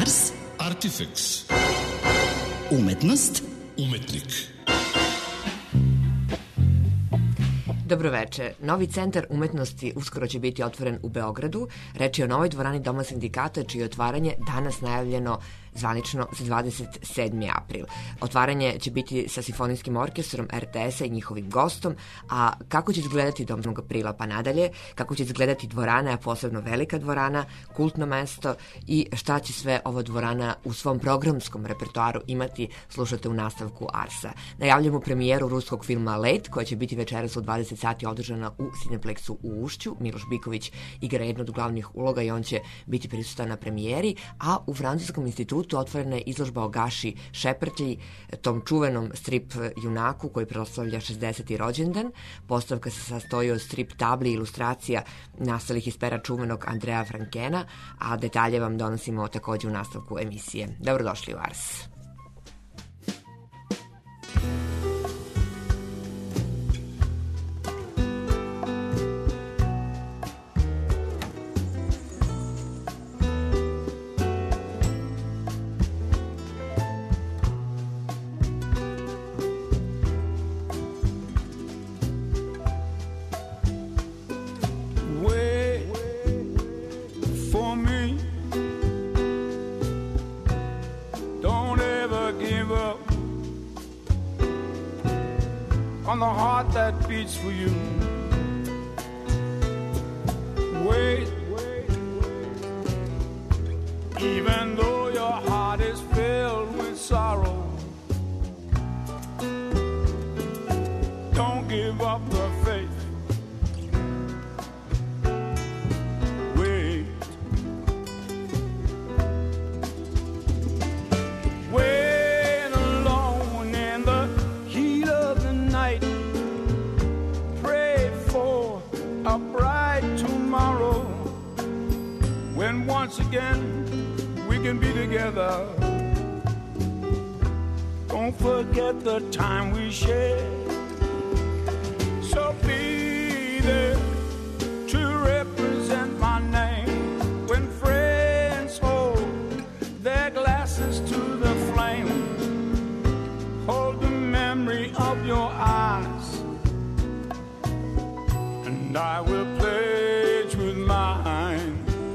Ars. Artifex. Umetnost. Umetnik. Dobroveče. Novi centar umetnosti uskoro će biti otvoren u Beogradu. Reč je o novoj dvorani Doma sindikata, čije je otvaranje danas najavljeno zvanično za 27. april. Otvaranje će biti sa simfonijskim orkestrom RTS-a i njihovim gostom, a kako će izgledati Dom 7. aprila pa nadalje, kako će izgledati dvorana, a posebno velika dvorana, kultno mesto i šta će sve ova dvorana u svom programskom repertoaru imati, slušate u nastavku Arsa. Najavljamo premijeru ruskog filma Late, koja će biti večeras u 20 sati održana u Cineplexu u Ušću. Miloš Biković igra jednu od glavnih uloga i on će biti prisutan na premijeri, a u Francuskom institutu otvorena je izložba o Gaši Šeprtlji, tom čuvenom strip junaku koji proslavlja 60. rođendan. Postavka se sastoji od strip tabli i ilustracija nastalih iz pera čuvenog Andreja Frankena, a detalje vam donosimo takođe u nastavku emisije. Dobrodošli u Ars. On the heart that beats for you. Wait, even though your heart is filled with sorrow, don't give up the faith. Once again, we can be together. Don't forget the time we shared. So be there to represent my name when friends hold their glasses to the flame. Hold the memory of your eyes, and I will pledge with mine.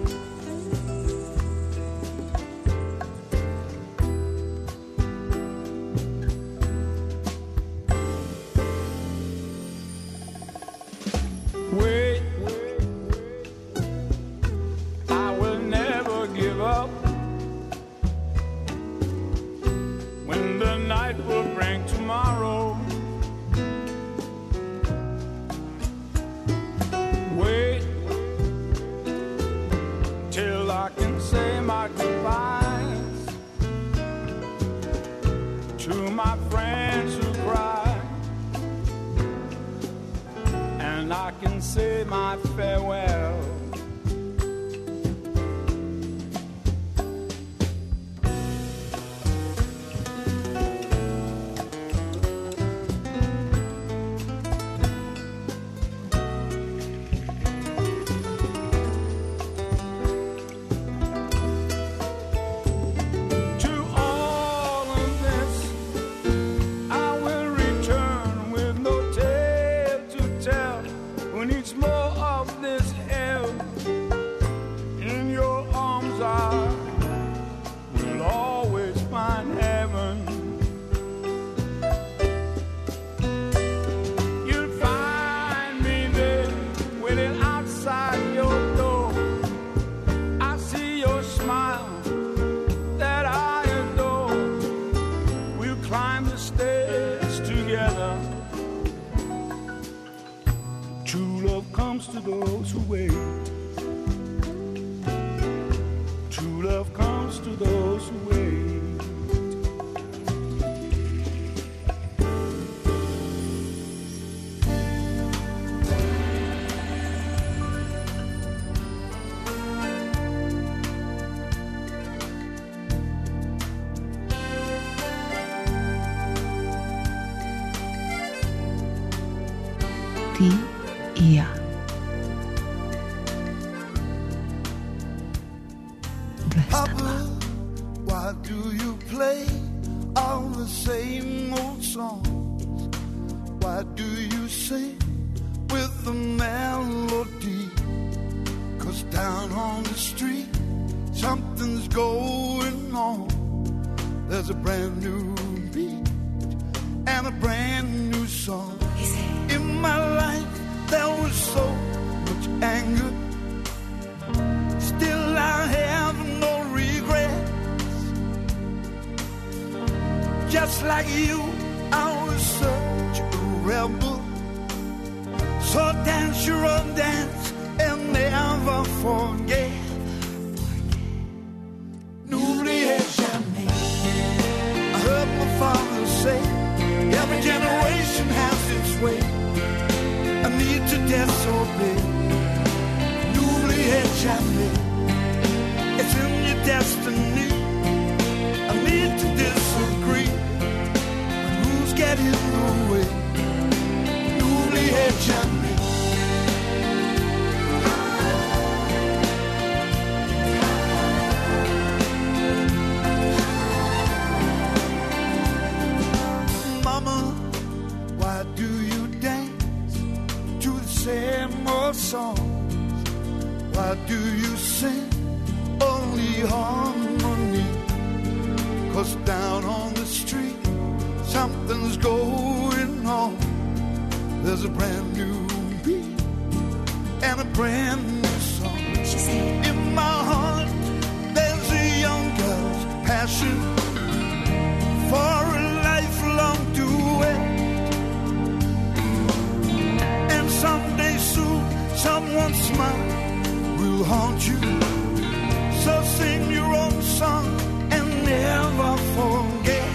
Say my farewell. Ti i ja. Dve stanova. Why do you play all the same old songs? Why do you sing with the melody? 'Cause down on the street something's going on. There's a brand new beat and a brand new song. In my life there was so much anger, still I have no regrets. Just like you, I was such a rebel. So dance your own dance and never forget. N'oubliez jamais. I heard my father say, every generation has its way. I need to disobey. N'oubliez jamais. It's in your destiny. I need to disagree. But who's getting in the way? N'oubliez jamais. Songs. Why do you sing only harmony? 'Cause down on the street something's going on. There's a brand new beat and a brand new song. She said, in my heart there's a young girl's passion for a lifelong duet. And someday soon someone's smile will haunt you. So sing your own song and never forget.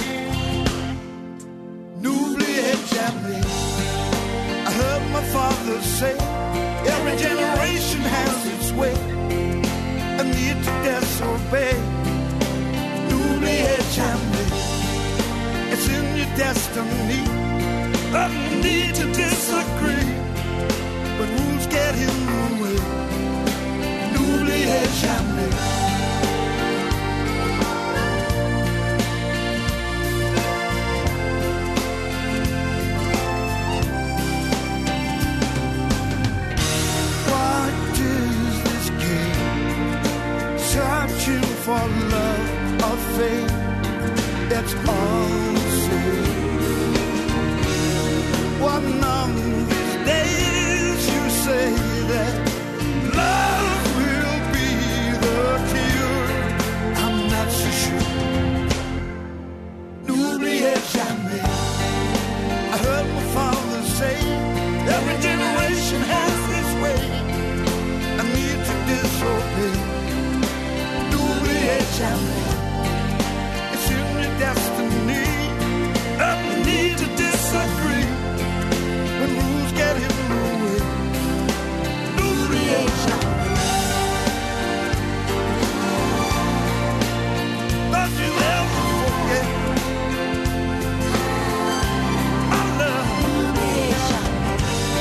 N'oubliez jamais. I heard my father say, every generation has its way. I need to disobey. N'oubliez jamais. It's in your destiny. I need to disagree. But who's getting in the way? N'oubliez jamais. What is this game? Searching for love or fate? That's all the same. One of these days you say that love will be the cure. I'm not so sure. N'oubliez jamais. I heard my father say, every generation has its way. I need to disobey. N'oubliez jamais. It's in your destiny. I need to disagree. When rules get in the way. N'oubliez jamais. Don't you ever forget my love. N'oubliez jamais.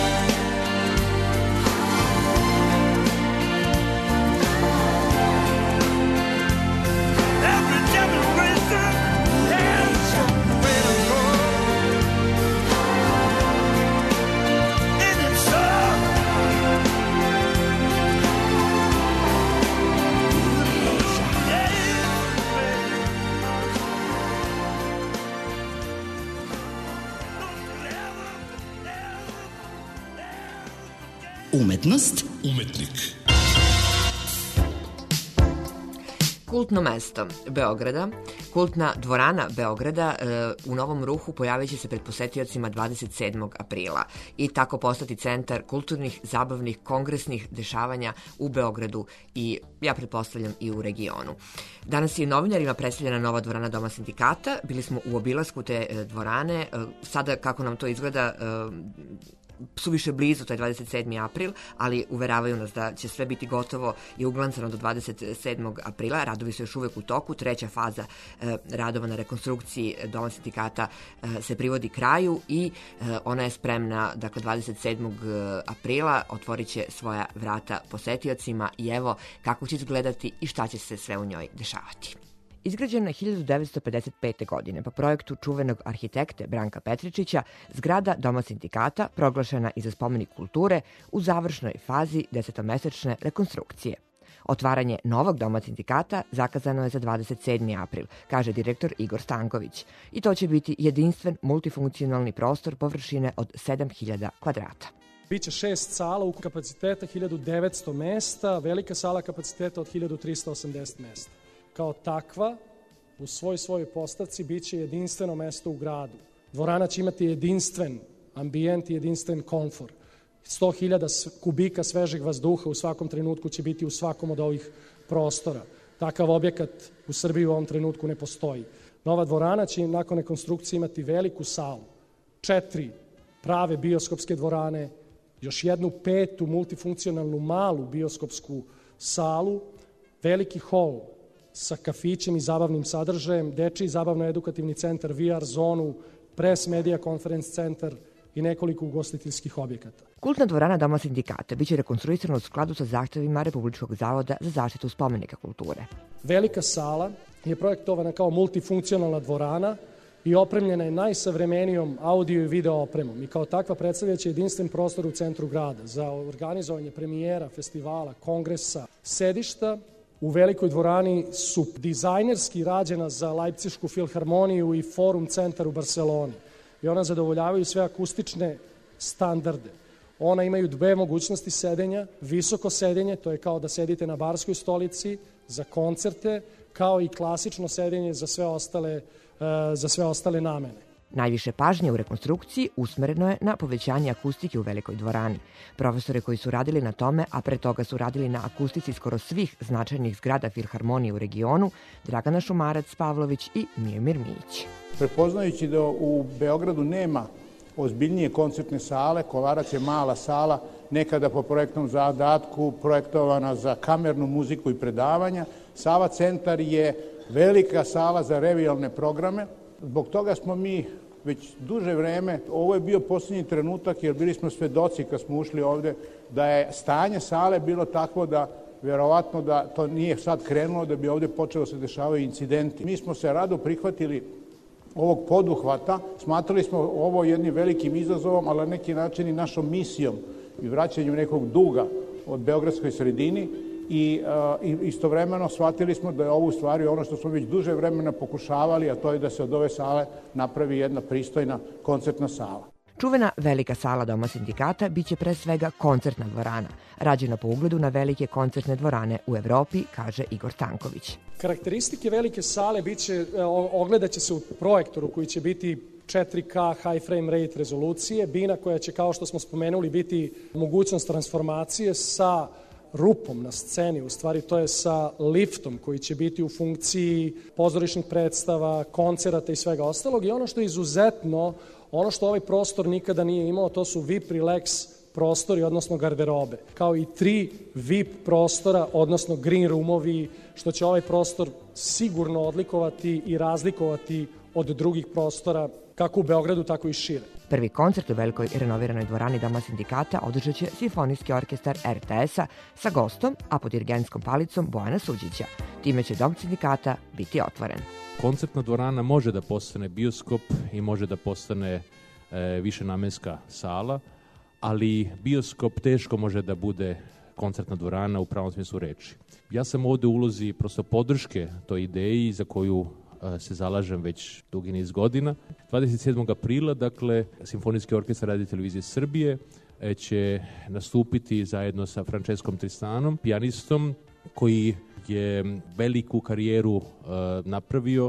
Every generation has a way to go. Umetnost, Umetnik. Kultno mesto Beograda, kultna dvorana Beograda u novom ruhu pojavit će se pred posetiocima 27. aprila i tako postati centar kulturnih, zabavnih, kongresnih dešavanja u Beogradu i, ja pretpostavljam, i u regionu. Danas je novinarima predstavljena nova dvorana Doma sindikata, bili smo u obilasku te dvorane, sada kako nam to izgleda suviše blizu, to je 27. april, ali uveravaju nas da će sve biti gotovo i uglancano do 27. aprila. Radovi su još uvek u toku. Treća faza radova na rekonstrukciji Doma sindikata se privodi kraju i ona je spremna, dakle 27. aprila otvorit će svoja vrata posetiocima i evo kako će izgledati i šta će se sve u njoj dešavati. Izgrađena je 1955. godine po projektu čuvenog arhitekte Branka Petričića, zgrada Doma sindikata proglašena i za spomenik kulture u završnoj fazi 10-mesečne rekonstrukcije. Otvaranje novog Doma sindikata zakazano je za 27. april, kaže direktor Igor Stanković. I to će biti jedinstven multifunkcionalni prostor površine od 7000 kvadrata. Biće 6 sala u kapaciteta 1900 mesta, velika sala kapaciteta od 1380 mesta. Kao takva, u svojoj postavci biće jedinstveno mesto u gradu. Dvorana će imati jedinstven ambijent i jedinstven komfor. 100.000 kubika svežeg vazduha u svakom trenutku će biti u svakom od ovih prostora. Takav objekat u Srbiji u ovom trenutku ne postoji. Nova dvorana će nakon rekonstrukcije imati veliku salu, 4 prave bioskopske dvorane, još jednu 5. multifunkcionalnu malu bioskopsku salu, veliki hol sa kafićem i zabavnim sadržajem, dečiji zabavno-edukativni centar, VR zonu, press media conference centar i nekoliko ugostiteljskih objekata. Kultna dvorana Doma sindikata biće rekonstruisana u skladu sa zahtevima Republičkog zavoda za zaštitu spomenika kulture. Velika sala je projektovana kao multifunkcionalna dvorana i opremljena je najsavremenijom audio i video opremom i kao takva predstavljaće jedinstven prostor u centru grada za organizovanje premijera, festivala, kongresa. Sedišta u velikoj dvorani su dizajnerski rađena za Leipzišku filharmoniju i Forum centar u Barseloni i ona zadovoljavaju sve akustične standarde. Ona imaju 2 mogućnosti sedenja, visoko sedenje, to je kao da sedite na barskoj stolici za koncerte, kao i klasično sedenje za sve ostale namene. Najviše pažnje u rekonstrukciji usmereno je na povećanje akustike u velikoj dvorani. Profesori koji su radili na tome, a pre toga su radili na akustici skoro svih značajnih zgrada filharmonije u regionu, Dragana Šumarac-Pavlović i Mijomir Mijić. Prepoznajući da u Beogradu nema ozbiljnije koncertne sale, Kolarac je mala sala, nekada po projektnom zadatku projektovana za kamernu muziku i predavanja. Sava centar je velika sala za revijalne programe. Zbog toga smo mi već duže vreme, ovo je bio posljednji trenutak jer bili smo svedoci kad smo ušli ovde, da je stanje sale bilo takvo da verovatno da to nije sad krenulo, da bi ovde počelo se dešavaju incidenti. Mi smo se rado prihvatili ovog poduhvata, smatrali smo ovo jednim velikim izazovom, ali na neki način i našom misijom i vraćanju nekog duga od beogradskoj sredini i istovremeno shvatili smo da je ovo u stvari ono što smo već duže vremena pokušavali, a to je da se od ove sale napravi jedna pristojna koncertna sala. Čuvena velika sala Doma sindikata biće pre svega koncertna dvorana, rađena po ugledu na velike koncertne dvorane u Evropi, kaže Igor Stanković. Karakteristike velike sale ogledaće se u projektoru koji će biti 4K high frame rate rezolucije, bina koja će, kao što smo spomenuli, biti mogućnost transformacije sa rupom na sceni, u stvari to je sa liftom koji će biti u funkciji pozorišnih predstava, koncerata i svega ostalog. I ono što je izuzetno, ono što ovaj prostor nikada nije imao, to su VIP relax prostori, odnosno garderobe, kao i 3 VIP prostora, odnosno green roomovi, što će ovaj prostor sigurno odlikovati i razlikovati od drugih prostora, kako u Beogradu, tako i šire. Prvi koncert u velikoj renoviranoj dvorani Doma sindikata održat će Simfonijski orkestar RTS-a sa gostom, a pod dirigentskom palicom Bojana Suđića. Time će Dom sindikata biti otvoren. Koncertna dvorana može da postane bioskop i može da postane višenamenska sala, ali bioskop teško može da bude koncertna dvorana u pravom smislu reči. Ja sam ovde u ulozi prosto podrške toj ideji za koju se zalažem već dugi niz godina. 27. aprila, dakle, Simfonijski orkestar Radio Televizije Srbije će nastupiti zajedno sa Franceskom Tristanom, pijanistom koji je veliku karijeru napravio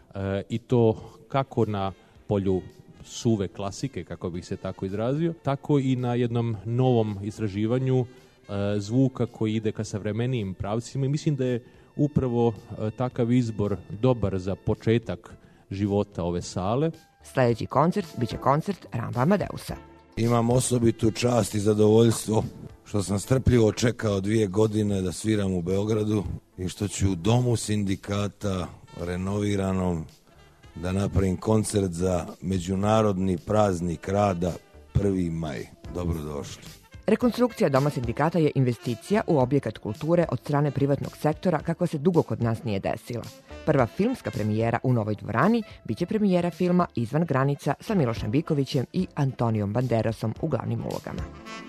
i to kako na polju suve klasike, kako bih se tako izrazio, tako i na jednom novom istraživanju zvuka koji ide ka savremenijim pravcima i mislim da je upravo takav izbor dobar za početak života ove sale. Sljedeći koncert biće koncert Ramba Amadeusa. Imam osobitu čast i zadovoljstvo što sam strpljivo čekao 2 godine da sviram u Beogradu i što ću u Domu sindikata renoviranom da napravim koncert za međunarodni praznik rada 1. maj. Dobrodošli. Rekonstrukcija Doma sindikata je investicija u objekat kulture od strane privatnog sektora kakva se dugo kod nas nije desila. Prva filmska premijera u novoj dvorani biće premijera filma Izvan granica sa Milošem Bikovićem i Antonijom Banderasom u glavnim ulogama.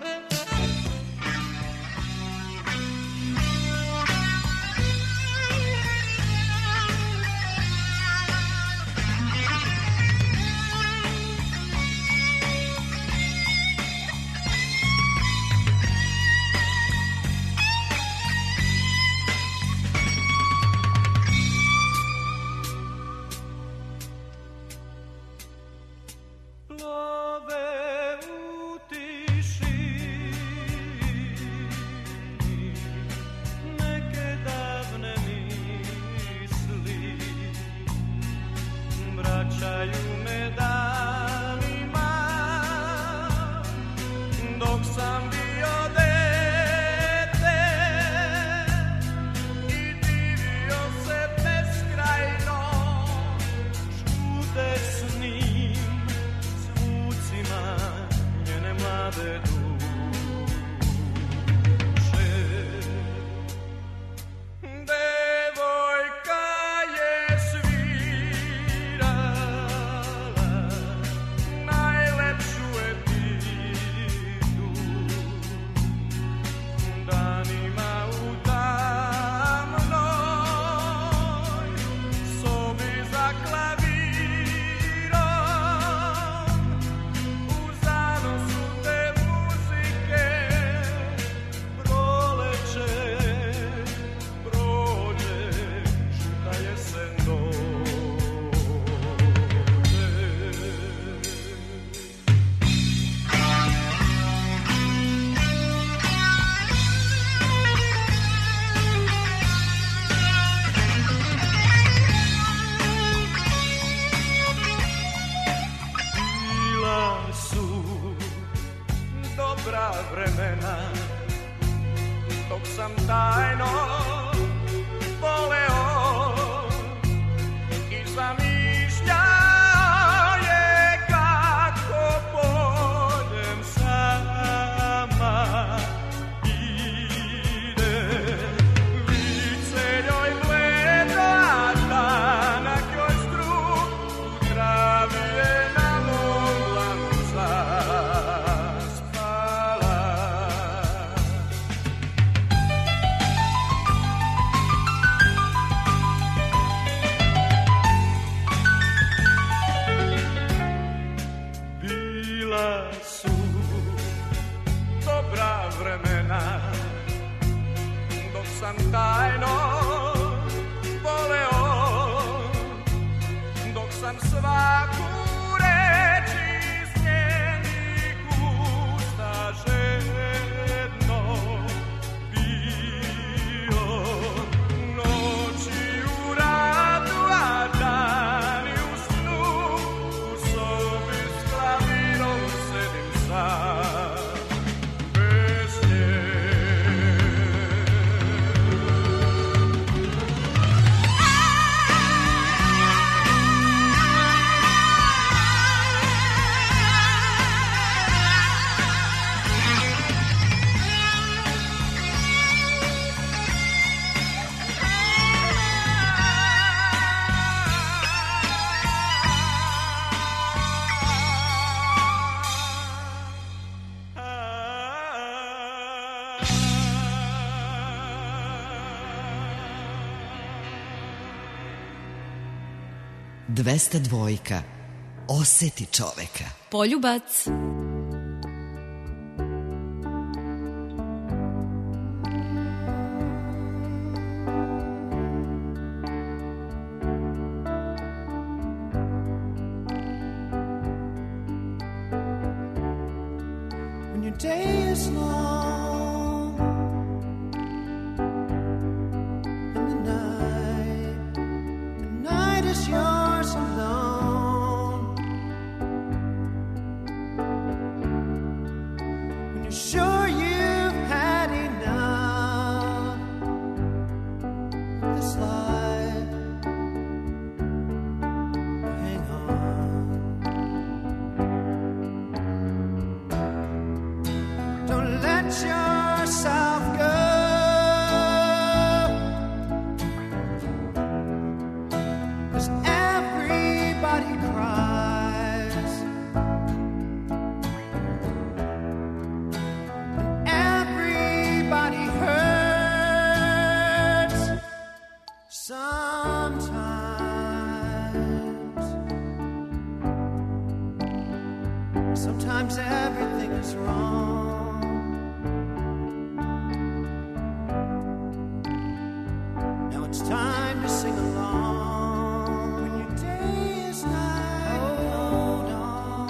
Dvesta dvojka. Oseti čoveka. Poljubac. When your day is long and the night is yours alone. It's time to sing along. When your day is night, hold on,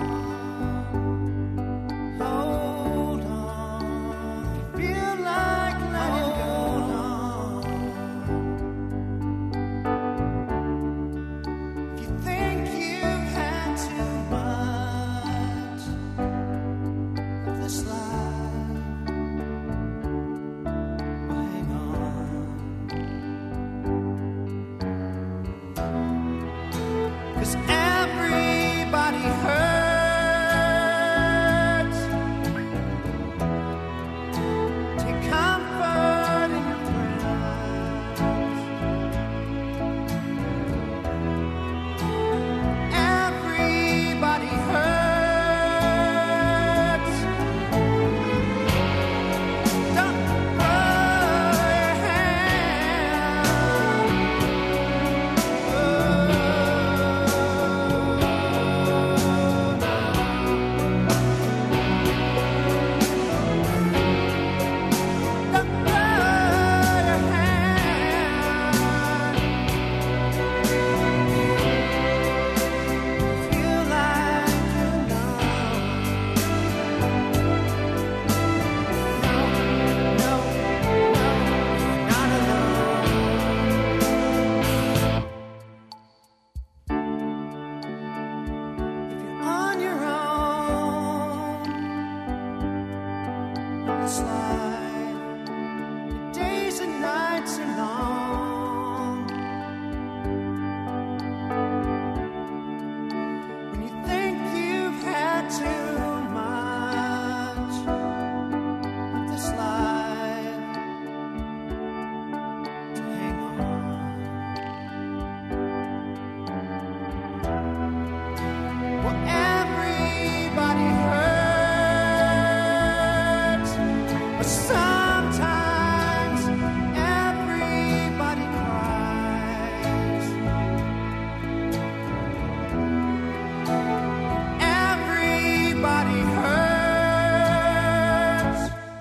hold on. If you feel like letting go, if you think you've had too much of this life, hang on. 'Cause everybody hurts. Take comfort in your friends. Everybody hurts. Don't throw your hand. Don't throw your hand. Feel like you're no, not alone. If you're on your own in this life, your days and nights are long. When you think you've had too much of this life, to hang on. Well, everybody hurts, but sometimes everybody cries. Everybody hurts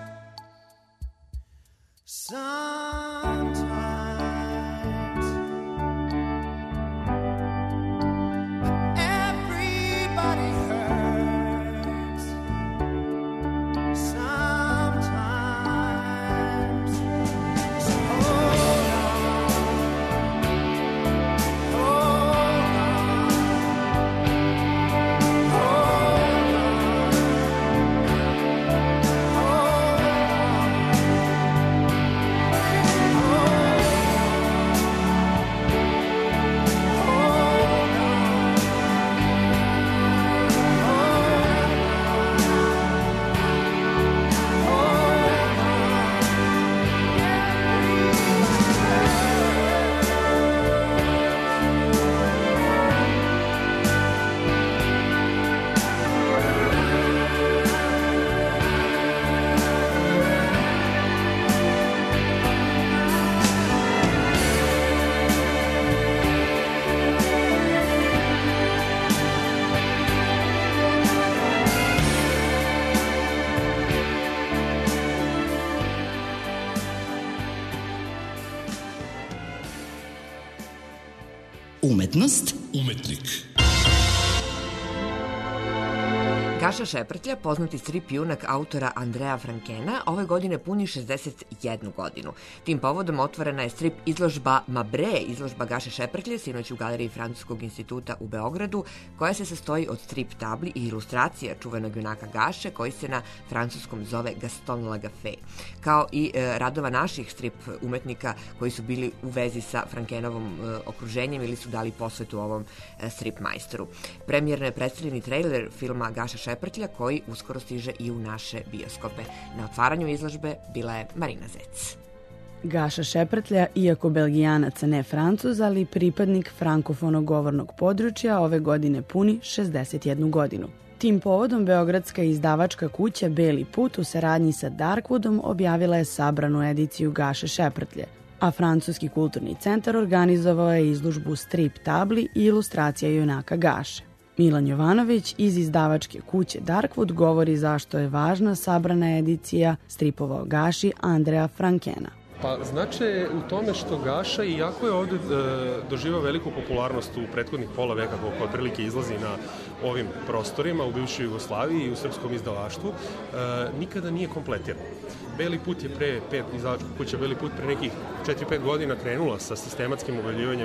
sometimes. Everybody hurts sometimes. So hold on, hold on, hold Umetnost, Umetnik. Gaša Šeprtlja, poznati strip junak autora Andreja Frankena, ove godine puni 61 godinu. Tim povodom otvorena je strip izložba Mabre, izložba Gaše Šeprtlje, sinoć u Galeriji Francuskog instituta u Beogradu, koja se sastoji od strip tabli i ilustracija čuvenog junaka Gaše, koji se na francuskom zove Gaston Lagafé, kao i radova naših strip umetnika koji su bili u vezi sa Frankenovom okruženjem ili su dali posvetu ovom strip majstoru. Premijerno je predstavljeni trailer filma Gaša Šeprtlja, koji uskoro stiže i u naše bioskope. Na otvaranju izložbe bila je Marina Zec. Gaša Šeprtlja, iako Belgijanac, a ne Francuz, ali pripadnik frankofonog govornog područja, ove godine puni 61 godinu. Tim povodom beogradska izdavačka kuća Beli put u saradnji sa Darkwoodom objavila je sabranu ediciju Gaše Šeprtlje, a Francuski kulturni centar organizovao je izložbu strip tabli i ilustracija junaka Gaše. Milan Jovanović iz izdavačke kuće Darkwood govori zašto je važna sabrana edicija stripova o Gaši Andreja Frankena. Pa značaj je u tome što Gaša, iako je ovde doživao veliku popularnost u prethodnih pola veka, koliko otprilike izlazi na ovim prostorima u bivšoj Jugoslaviji i u srpskom izdavaštvu, nikada nije kompletiran. Beli put je izdavačka kuća Beli put pre nekih 4-5 godina krenula sa sistematskim objavljivanjem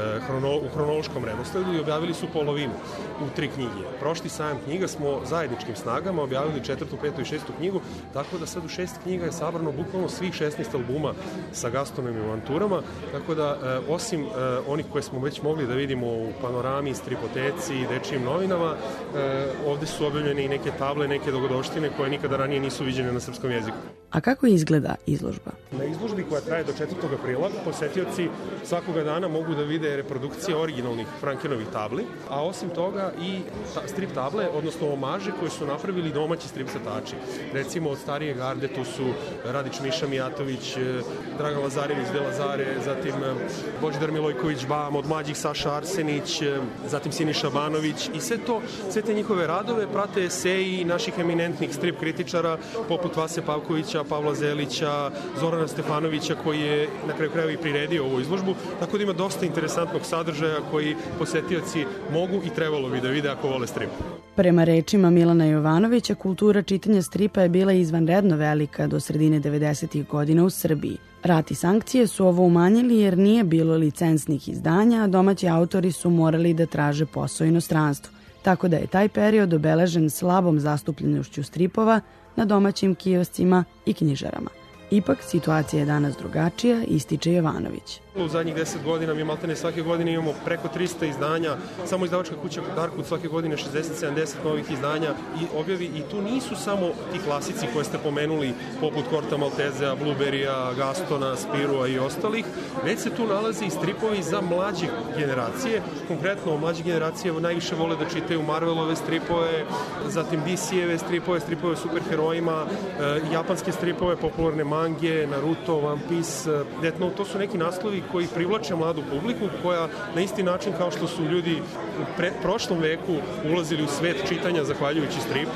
u hronološkom redosledu i objavili su polovinu u 3 knjige. Prošli sajam knjiga smo zajedničkim snagama objavili 4., 5. i 6. knjigu, tako da sad u 6 knjiga je sabrano bukvalno svih 16 albuma sa Gastonovim avanturama, tako da osim onih koje smo već mogli da vidimo u Panorami, Stripoteci i Dečijim novinama, ovde su objavljene i neke table, neke dogodovštine koje nikada ranije nisu viđene na srpskom jeziku. A kako izgleda izložba? Na izložbi koja traje do 4. aprila posetioci svakoga dana mogu da vide reprodukcije originalnih Frankenovih tabli, a osim toga i strip table, odnosno omaže koje su napravili domaći strip crtači. Recimo od starije garde tu su Radić Miša Mijatović, Dragan Lazarević de Lazare, zatim Božidar Milojković Bam, od mlađih Saša Arsenić, zatim Siniša Banović i sve te njihove radove prate eseji naših eminentnih strip kritičara poput Vase Pavkovića, Pavla Zelića, Zorana Stefanovića koji je na kraju krajeva i priredio ovu izložbu, tako da ima dosta interesantnog sadržaja koji posetioci mogu i trebalo bi da vide ako vole strip. Prema rečima Milana Jovanovića, kultura čitanja stripa je bila izvanredno velika do sredine 90. godina u Srbiji. Rat i sankcije su ovo umanjili jer nije bilo licencnih izdanja, a domaći autori su morali da traže posao u inostranstvu. Tako da je taj period obeležen slabom zastupljenošću stripova na domaćim kioscima i knjižarama. Ipak, situacija je danas drugačija, ističe Jovanović. U zadnjih 10 godina mi maltene svake godine imamo preko 300 izdanja, samo izdavačka kuća Darkwood svake godine 60-70 novih izdanja i objavi, i tu nisu samo ti klasici koje ste pomenuli poput Korta Maltezea, Blueberrya, Gastona, Spirua i ostalih, već se tu nalaze i stripovi za mlađe generacije. Konkretno, mlađe generacije najviše vole da čitaju Marvelove stripove, zatim DC-eve stripove o superherojima, japanske stripove, popularne mange, Naruto, One Piece, Death Note, to su neki naslovi koji privlače mladu publiku koja na isti način kao što su ljudi u prošlom veku ulazili u svet čitanja zahvaljujući stripu,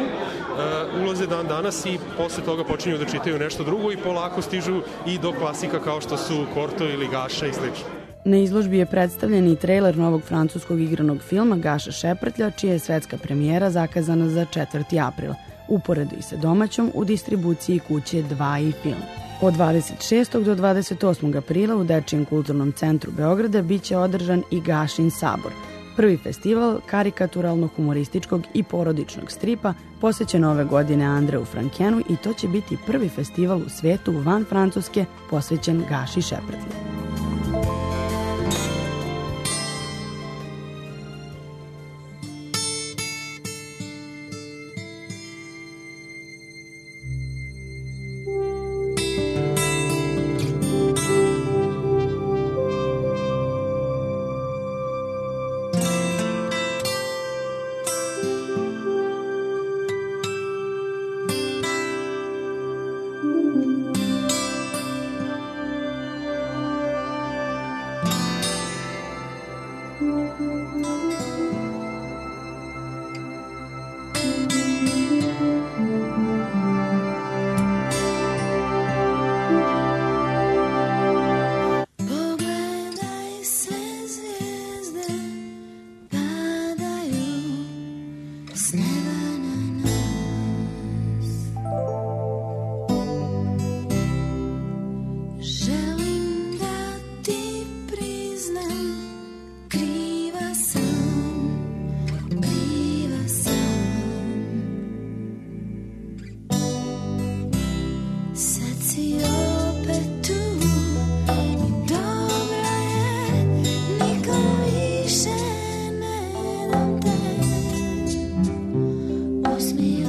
ulaze dan danas i posle toga počinju da čitaju nešto drugo i polako stižu i do klasika kao što su Korto ili Gaša i sl. Na izložbi je predstavljen i trejler novog francuskog igranog filma Gaša Šeprtlja, čija je svetska premijera zakazana za 4. april. Uporedo i sa domaćom u distribuciji kuće 2 i film. Od 26. do 28. aprila u Dečijem kulturnom centru Beograda biće održan i Gašin sabor, prvi festival karikaturalno-humorističkog i porodičnog stripa posvećen ove godine Andreu Frankenu, i to će biti prvi festival u svetu van Francuske posvećen Gaši Šeprtlju.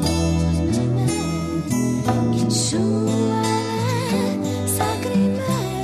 Su a me, sacrime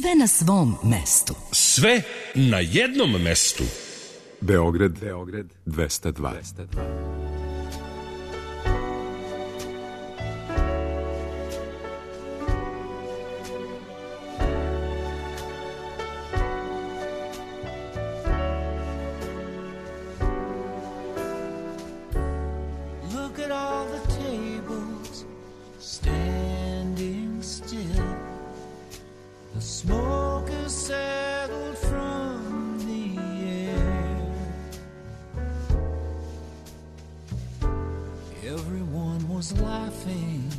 Sve na svom mestu. Sve na jednom mestu. Beograd 202. Look at all the tables standing still. The smoke has settled from the air. Everyone was laughing,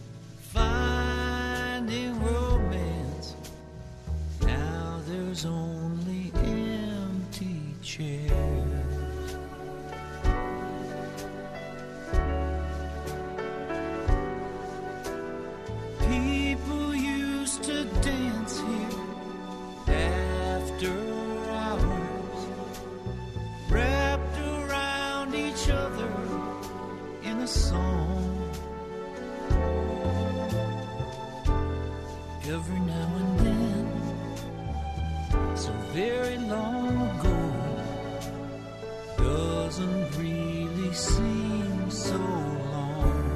finding romance. Now there's only empty chairs. People used to dance here after hours, wrapped around each other in a song. Every now and then, so very long ago, doesn't really seem so long.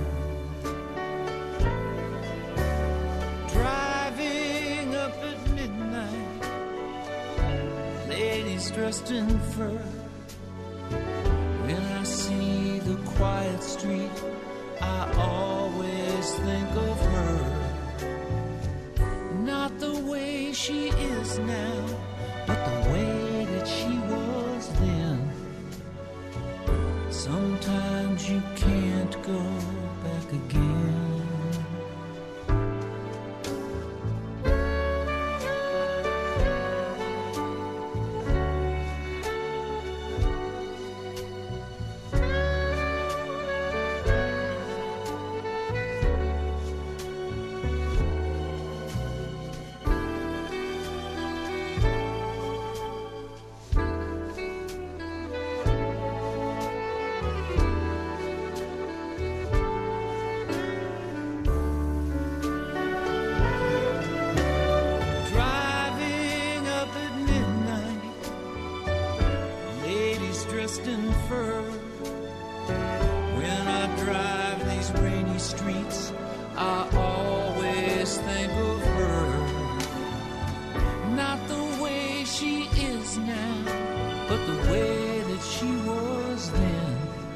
Driving up at midnight, ladies dressed in fur. When I see the quiet street, I always think of her. Not the way she is now, but the way that she was then. Sometimes you can't go back again. Driving up at midnight, ladies dressed in fur. When I drive these rainy streets, I always think of her. Not the way she is now, but the way that she was then.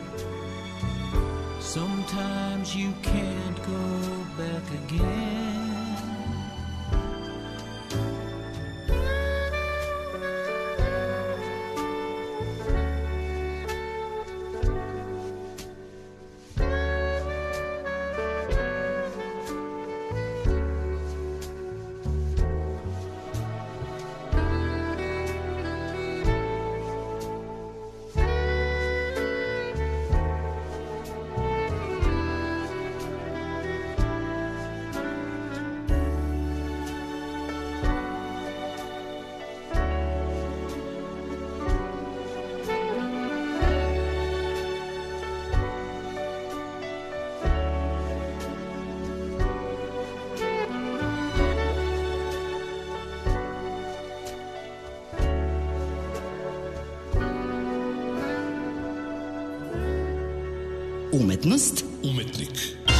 Sometimes you can't go back again. Umetnost, Umetnik.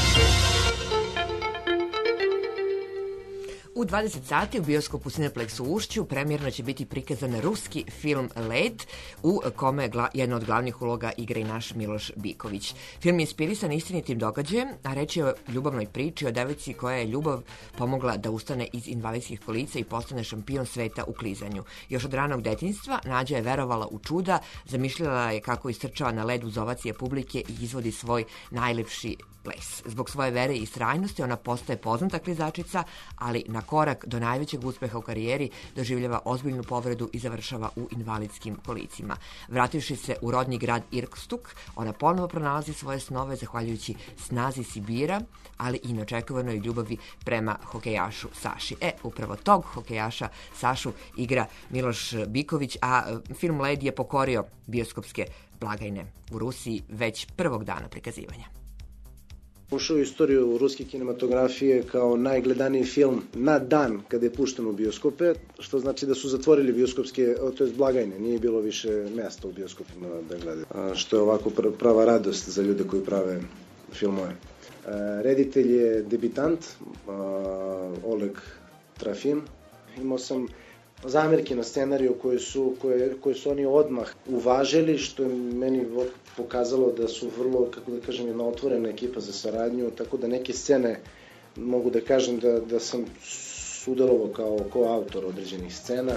U 20 sati u bioskopu Cineplexu u Ušću premijerno će biti prikazan ruski film Led, u kome jedna od glavnih uloga igra i naš Miloš Biković. Film je inspirisan istinitim događajem, a reč je o ljubavnoj priči o devojci koja je ljubav pomogla da ustane iz invalidskih kolica i postane šampion sveta u klizanju. Još od ranog detinjstva Nađa je verovala u čuda, zamišljala je kako istrčava na led uz ovacije publike i izvodi svoj najlepši ples. Zbog svoje vere i istrajnosti ona postaje poznata klizačica, ali na korak do najvećeg uspeha u karijeri doživljava ozbiljnu povredu i završava u invalidskim kolicima. Vrativši se u rodni grad Irkstuk, ona ponovo pronalazi svoje snove zahvaljujući snazi Sibira, ali i neočekovanoj ljubavi prema hokejašu Saši. Upravo tog hokejaša Sašu igra Miloš Biković, a film Led je pokorio bioskopske blagajne u Rusiji već prvog dana prikazivanja. Ušao u istoriju ruske kinematografije kao najgledaniji film na dan kada je pušten u bioskope, što znači da su zatvorili bioskopske, to je blagajne, nije bilo više mesta u bioskopima da gledaju. Što je ovako prava radost za ljude koji prave filmove. Reditelj je debitant, Oleg Trafin. Imao sam zamerke na scenariju koje su oni odmah uvažili, što je meni pokazalo da su vrlo, kako da kažem, jedna otvorena ekipa za saradnju, tako da neke scene mogu da kažem da sam sudelovao kao autor određenih scena.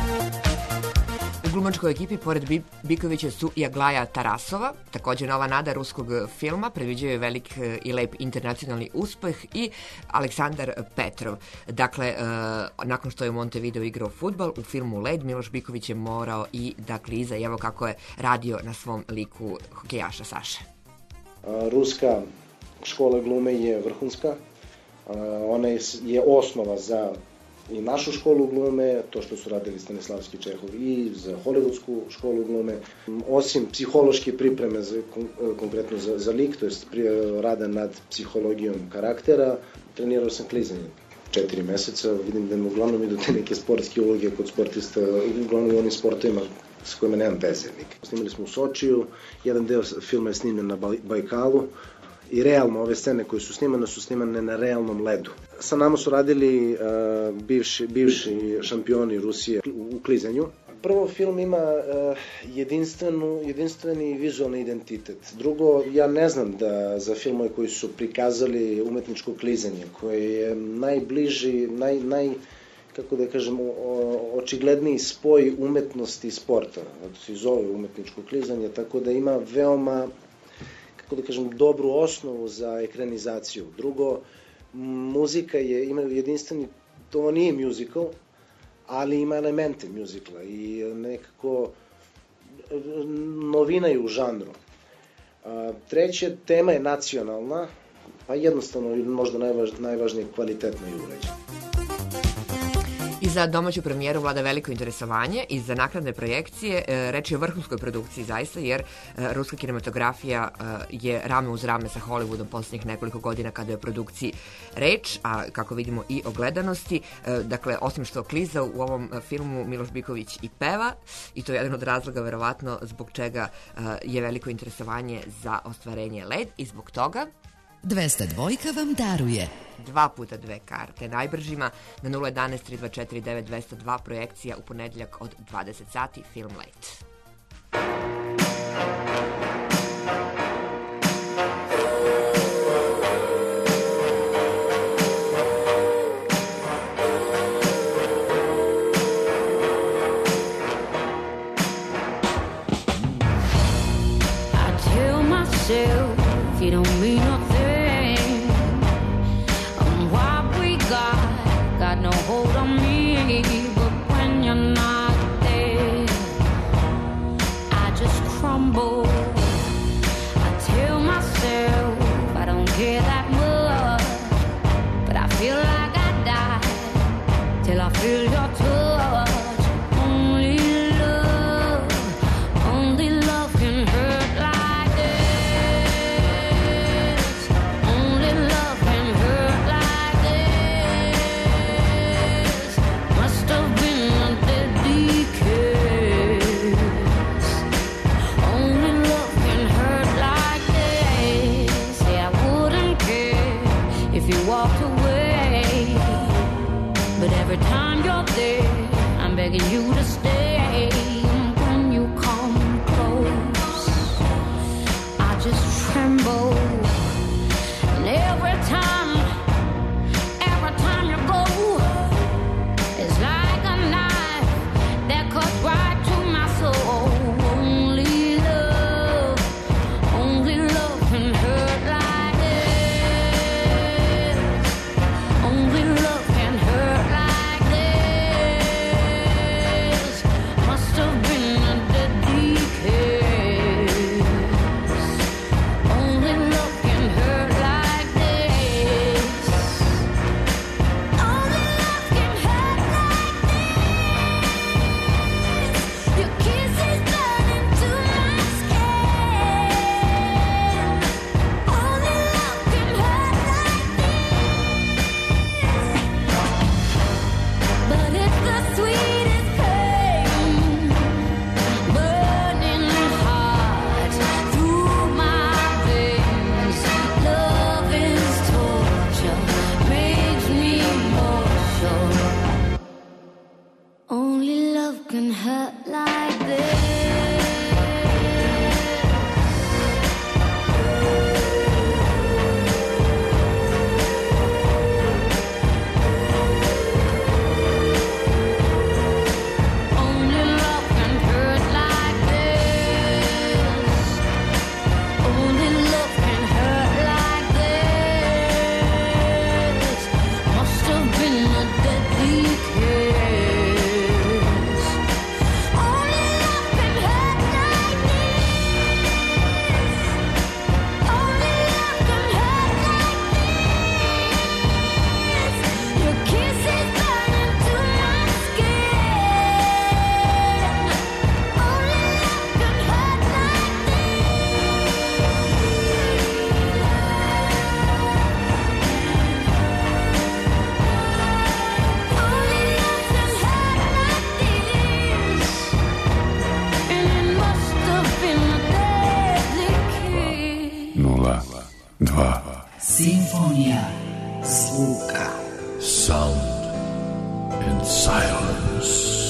U glumačkoj ekipi pored Bikovića su i Aglaja Tarasova, takođe nova nada ruskog filma, predviđaju velik i lep internacionalni uspeh, i Aleksandar Petrov. Dakle, nakon što je u Montevideo igrao fudbal, u filmu Led Miloš Biković je morao i da kliza, i evo kako je radio na svom liku hokejaša Saše. Ruska škola glume je vrhunska, ona je osnova za i našu školu glume, to što su radili Stanislavski Čehov, i za hollywoodsku školu glume. Osim psihološke pripreme konkretno za lik, to je rada nad psihologijom karaktera, trenirao sam klizanje 4 meseca, vidim da mi uglavnom idu te neke sportske uloge kod sportista, uglavnom i onim sportovima s kojima nemam veze nikad. Snimali smo u Sočiju, jedan deo filma je snimljen na Bajkalu, i realno ove scene koje su snimane na realnom ledu. Sa nama su radili bivši šampioni Rusije u klizanju. Prvo, film ima jedinstveni vizualni identitet. Drugo, ja ne znam da za filmove koji su prikazali umetničko klizanje, koje je najbliži, kako da kažem, očigledniji spoj umetnosti i sporta. To se zove umetničko klizanje, tako da ima veoma, kako da kažem, dobru osnovu za ekranizaciju. Drugo, muzika ima jedinstveni, to nije musical, ali ima elemente musicala i nekako novina je u žanru. Treće, tema je nacionalna, pa jednostavno, možda najvažnije, kvalitetno je uređena. I za domaću premijeru vlada veliko interesovanje i za naknadne projekcije. Reč je o vrhunskoj produkciji zaista, jer ruska kinematografija je rame uz rame sa Hollywoodom poslednjih nekoliko godina kada je o produkciji reč, a kako vidimo i o gledanosti. Dakle, osim što kliza u ovom filmu, Miloš Biković i peva, i to je jedan od razloga verovatno zbog čega je veliko interesovanje za ostvarenje Led, i zbog toga 202 vam daruje 2 puta 2 karte najbržima na 011 324 9202, projekcija u ponedeljak od 20 sati, film Led. I tell myself you don't mean nothing. What we got no hold on me. But when you're not there, I just crumble. I tell myself I don't care that much, but I feel like I die till I feel your touch. Only love can hurt like this. Only love can hurt like this. Must have been a deadly kiss. Only love can hurt like this. Yeah, I wouldn't care if you walked away, but every time you're there, I'm begging you to stay. When you come close, I just tremble. And every time you go, it's like a knife that cuts right to my soul. Only love can hurt like this. Only love can hurt like this. Must have been a deadly kiss. Only love can hurt like this. 2. Simfonija zvuka. Sound and silence.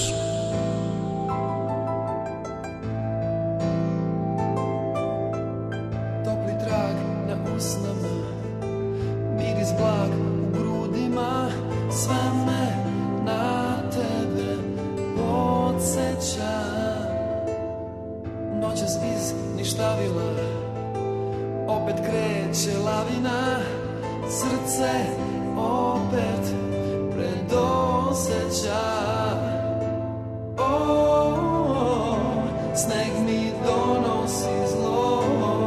Topli trag na usnama, miris blag u grudima, sve me na tebe podsjeća. Noćas iz ništavila opet kreće lavina, srce opet predosjeća. Sneg mi donosi zlo.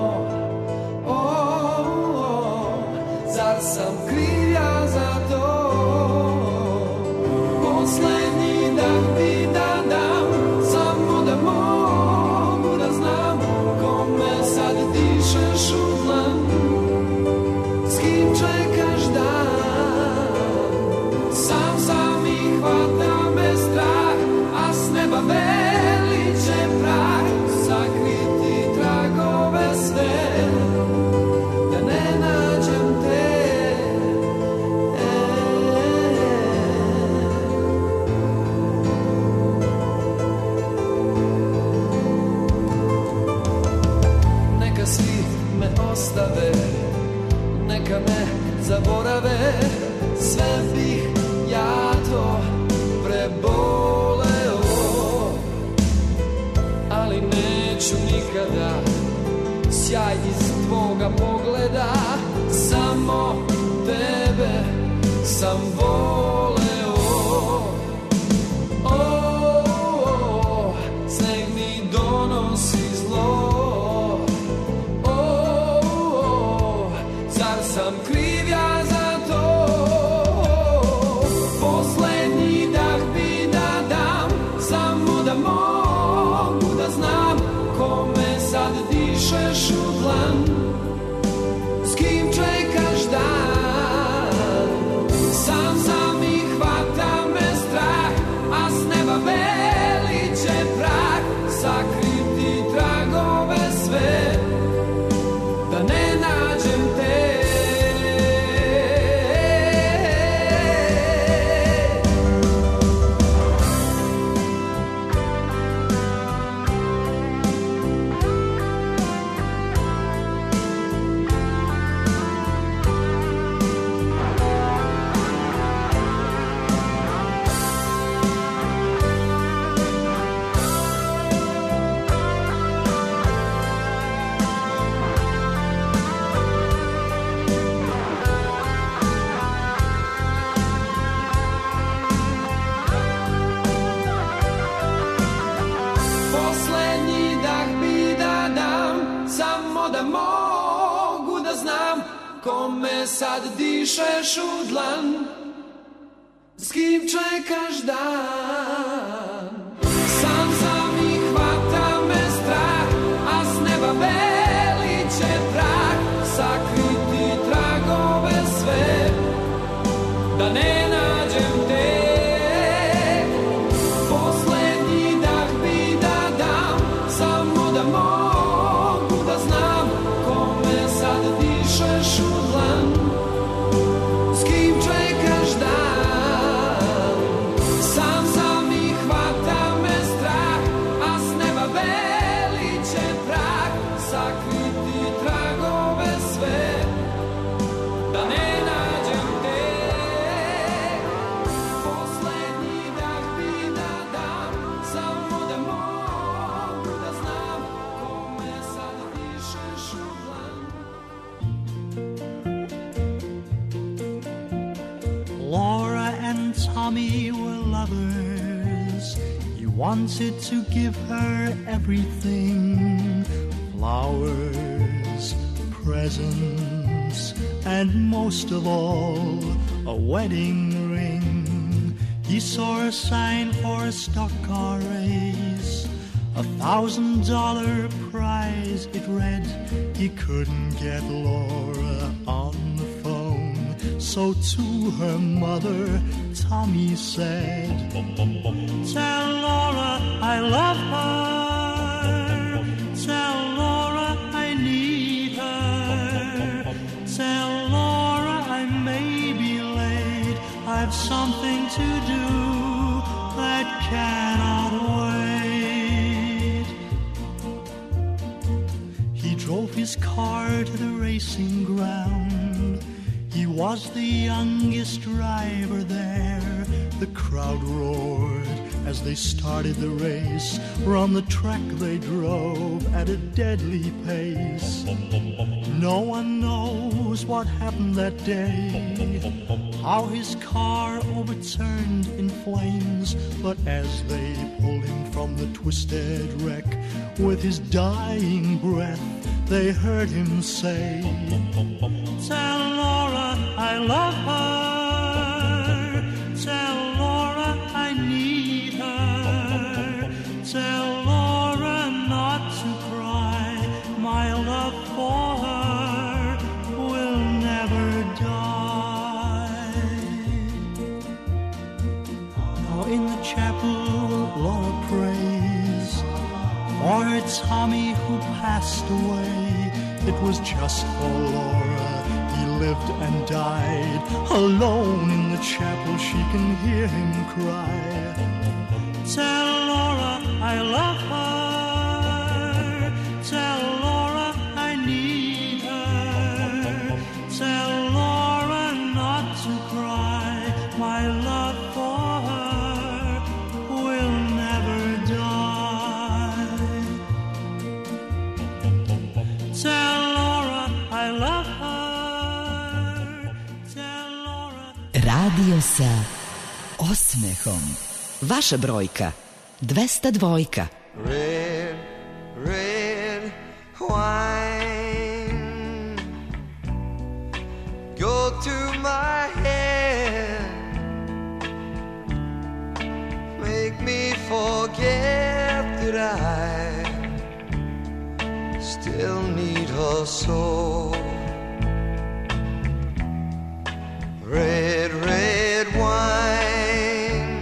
Zar sam kriv ja za to? Poslednji dah bi da dam, samo da mogu da znam kome sad dišeš u dlan, s kim čekaš dan. Sam i hvata me strah, a s neba veliće prah, sakriti tragove sve, da ne nađem te. Neka svi me ostave, neka me zaborave, sve bih ja to preboleo, ali neću nikada sjaj iz tvoga pogleda, samo tebe sam voleo. Sneg mi donosi zlo, zar sam kriv ja za to? Poslednji dah bi da dam, samo da mogu da znam kome sad dišeš u dlan, s kim čekaš dan. Sam i hvata me strah, a s neba veliće prah, sakriti tragove sve, da ne nađem te. Poslednji dah bi da dam, samo da mogu da znam kome sad dišeš u dlan, s kim čekaš dan. Sam i hvata me strah, a s neba veliće prah, sakriti tragove sve, da ne nađem te. Poslednji dah bi da dam, samo da mogu da znam kome sad dišeš u dlan, s kim čekaš dan. Sam i hvata me strah, a s neba veliće prah, sakriti tragove sve, da ne nađem te. Poslednji dah bi da dam, samo da mogu da znam kome sad dišeš u dlan. Laura and Tommy were lovers. He wanted to give her everything: flowers, presents, and most of all, a wedding ring. He saw a sign for a stock car race, $1,000 prize it read. He couldn't get Laura on the phone, so to her mother Tommy said, "Tell Laura I love her, tell Laura I need her, I've something to do that cannot wait. He drove his car to the racing ground. He was the youngest driver there. The crowd roared as they started the race. From the track they drove at a deadly pace. No one knows what happened that day, how his car overturned in flames. But as they pulled him from the twisted wreck, with his dying breath, they heard him say, "Tell Laura I love her. Tell Laura I need her. Tell Laura not to cry. My love for her will never die." Now in the chapel Laura prays for her Tommy who passed away. It was just for Laura he lived and died. Alone in the chapel she can hear him cry, "Tell Laura I love her. Tell Laura I need her. Tell Laura not to cry. My love for her will never die. Tell Laura I love her. Tell Laura." Radio sa osmehom. Vaša brojka 202. Red, red wine, go to my head, make me forget that I still need her so. Red, red wine,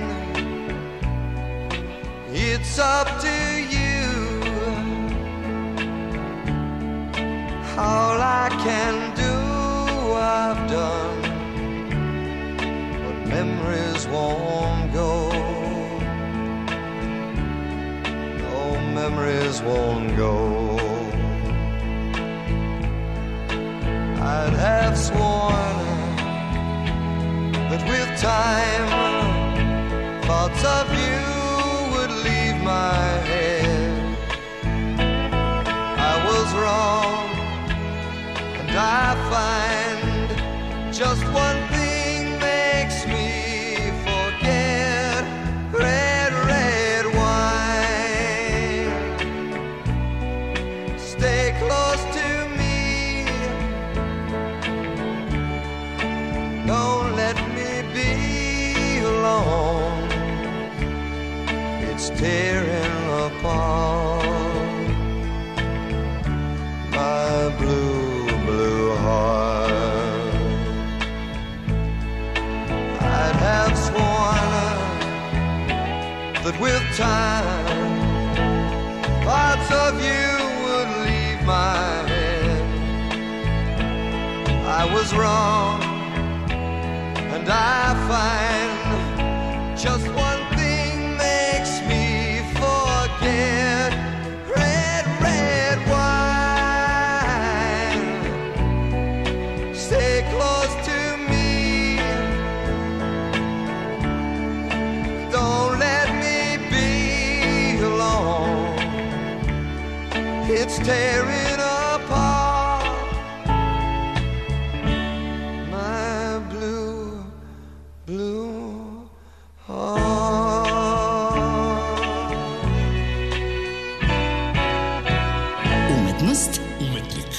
it's up to you. All I can do I've done, but memories won't go. No, memories won't go. I'd have sworn that with time thoughts of you would leave my head. I was wrong, and I find just one thing makes me forget. Red, red wine, stay close to me. Don't let me be alone. It's tearing apart my blue, blue heart. I'd have sworn that with time parts of you would leave my head. I was wrong, and I find just one thing makes me forget. Red, red wine, stay close to me. Don't let me be alone. It's tearing apart my blue, blue Umetnost, umetnik.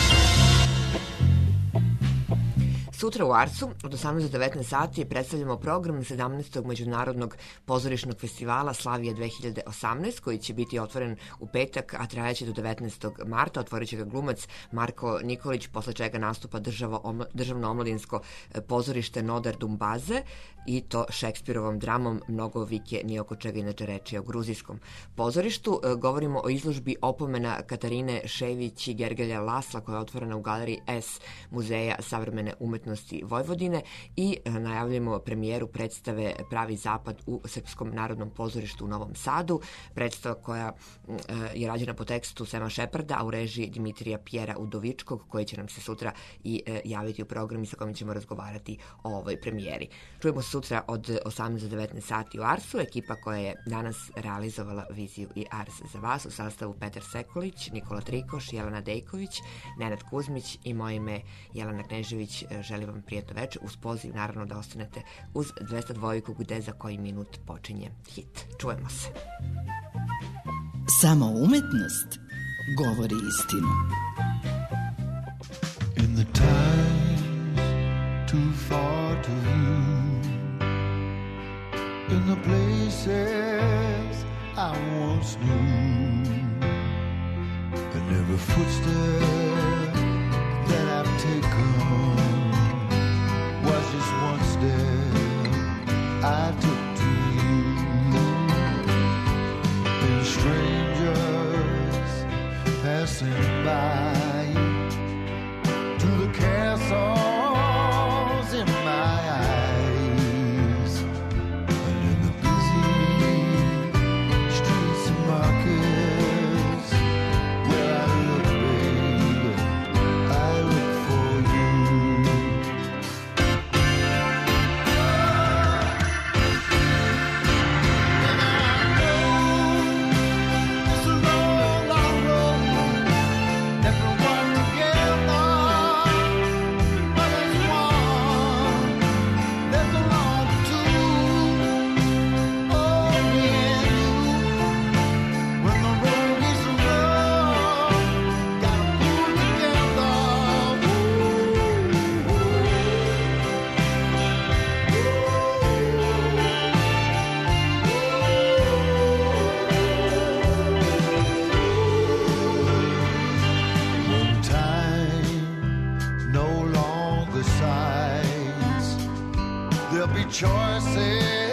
Sutra u Arsu od 18 do 19 sati predstavljamo program 17. Međunarodnog pozorišnog festivala Slavija 2018, koji će biti otvoren u petak, a trajaće do 19. marta. Otvorit će ga glumac Marko Nikolić, posle čega nastupa državno omladinsko pozorište Nodar Dumbaze, i to Šekspirovom dramom Mnogo vike ni oko čega, inače reč je o gruzijskom pozorištu. Govorimo o izložbi opomena Katarine Šević i Gergelja Lasla, koja je otvorena u galeriji S Muzeja savremene umetnosti umetnosti Vojvodine i najavljujemo premijeru predstave Pravi zapad u Srpskom narodnom pozorištu u Novom Sadu, predstava koja je rađena po tekstu Sema Šeparda, a u režiji Dimitrija Pjera Udovičkog, koji će nam se sutra i javiti u program i sa kojim ćemo razgovarati o ovoj premijeri. Čujemo se sutra od 18 do 19 sati u Arsu, ekipa koja je danas realizovala viziju i Ars za vas u sastavu Petar Sekulić, Nikola Trikoš, Jelena Dejković, Nenad Kuzmić i moje ime Jelena Knežević. Želim vam prijatno večer, uz poziv naravno da ostanete uz 202 gde za koji minut počinje hit. Čujemo se. Samo umetnost govori istinu. In the times too far to view, in the places I once knew, and every footstep that I've taken was just one step I took to you. And strangers passing by, to the castles in my eyes, and in the busy streets and markets where I look, baby, I look for you. And I know it's a long, long road, everyone together. There'll be choices